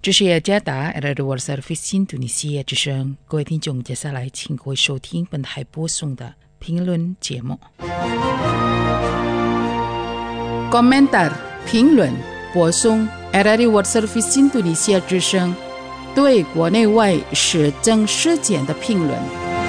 这是雅加达 World Service 印度尼西亚之声，各位听众，接下来请各位收听本台播送的评论节目。Komentar 评论播送 World Service 印度尼西亚之声对国内外时政事件的评论。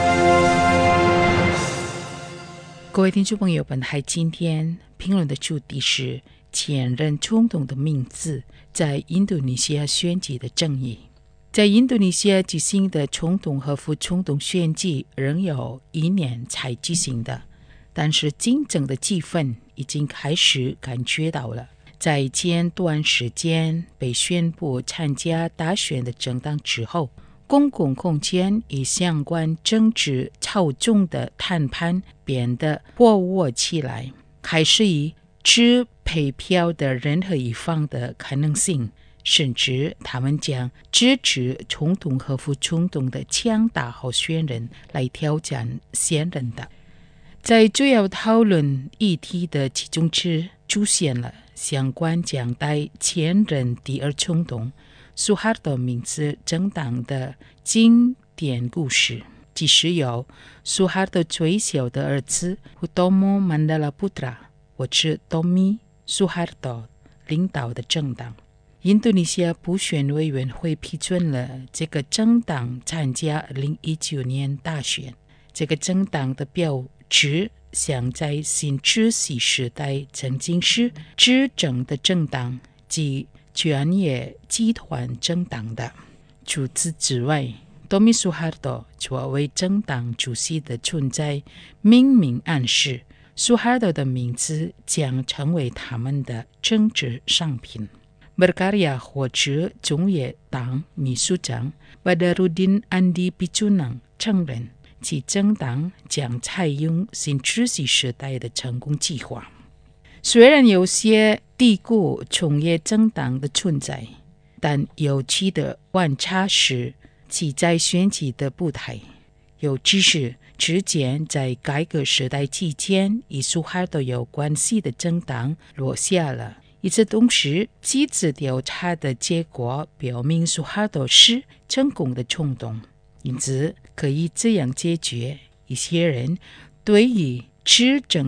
各位听众朋友，本台今天评论的主题是前任总统的名字在印度尼西亚选举的争议。在印度尼西亚举行的总统和副总统选举仍有1年才举行的，但是竞争的气氛已经开始感觉到了。在前段时间被宣布参加大选的政党之后，公共空间与相关政治操纵的谈判变得活跃起来，开始以只配票的任何一方的可能性，甚至他们将支持总统和副总统的强大候选人来挑战现任的。在主要讨论议题的其中之出现了相关将代前任第二总统苏哈多名字政党的经典故事，即使有苏哈多最小的儿子Hutomo Mandala Putra或是Tommy苏哈多领导的政党。印度尼西亚补选委员会批准了这个政党参加2019年大选。这个政党的标志像在新秩序时代曾经是执政的政党及专业集团政党的。除此之外，多米苏哈多作为政党主席的存在，明明暗示苏哈多的名字将成为他们的政治商品。Berkarya 或者中野党秘书长 Badarudin Andi Picunang 承认其政党将采用新秩序时代的成功计划。虽然有些低估从业政党的存在，但有趣的观察是其在选举的舞台，尤其是之前在改革时代期间与苏哈多有关系的政党落下了。与此同时，几次调查的结果表明苏哈多是成功的总统，因此可以这样解决一些人对于执政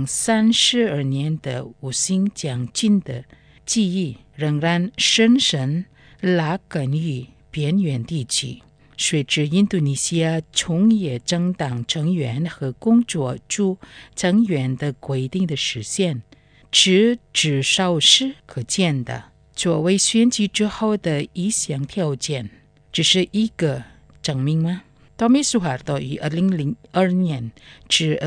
32年的吴姓将军的记忆仍然深深扎根于边缘地区。随着印度尼西亚从业政党成员和工作组成员的规定的实现，这至少是可见的。作为选举之后的一项条件，这是一个证明吗？Tommy Suharto 于2002年至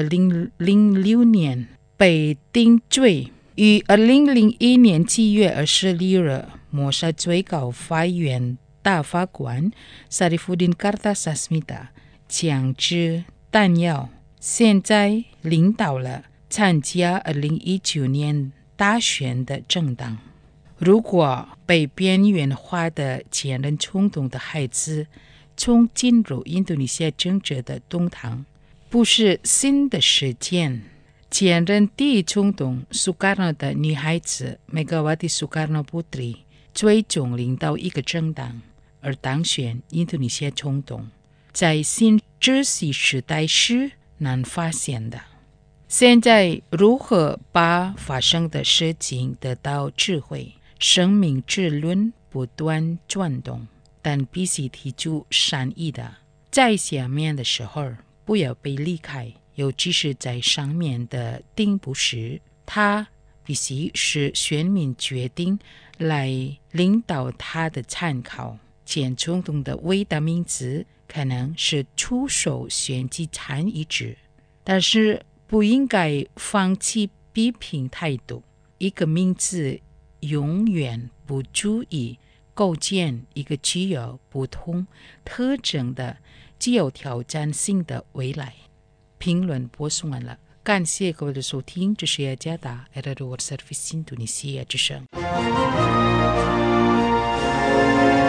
2006年被定罪，于2001年7月26日抹杀最高法院大法官 Sarifuddin Kartasasmita 强制弹药，现在领导了参加2019年大选的政党。如果被边缘化的前任总统的孩子从进入印度尼西亚政治的动荡，不是新的事件。前任第一总统苏卡诺的女孩子 Megawati Soekarno Putri 最终领导一个政党而当选印度尼西亚总统，在新秩序时代是难发现的。现在如何把发生的事情得到智慧？生命之轮不断转动，但必须提出善意的，在下面的时候不要被离开，尤其是在上面的定不时，他必须是选民决定来领导他的参考。前总统的伟大名字可能是出手选举参与者，但是不应该放弃批评态度。一个名字永远不足以构建一个具有不同特征的、具有挑战性的未来。评论播送完了，感谢各位的收听，这是雅加达 World Service 印度尼西亚之声。